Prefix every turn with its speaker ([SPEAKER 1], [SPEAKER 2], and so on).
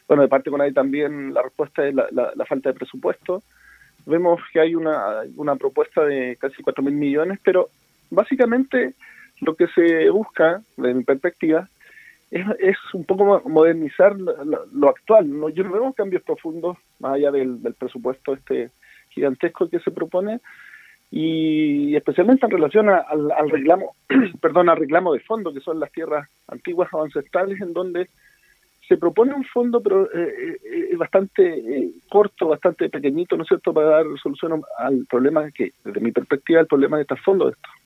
[SPEAKER 1] Bueno, de parte con ahí también la respuesta es la falta de presupuesto. Vemos que hay una propuesta de casi 4.000 millones, pero básicamente lo que se busca, desde mi perspectiva, es un poco modernizar lo actual, ¿no? Yo no veo cambios profundos más allá del presupuesto gigantesco que se propone, y especialmente en relación al reclamo, perdón, al reclamo de fondo, que son las tierras antiguas o ancestrales, en donde se propone un fondo, pero bastante corto, bastante pequeñito, ¿no es cierto?, para dar solución al problema que, desde mi perspectiva, el problema de estos fondos.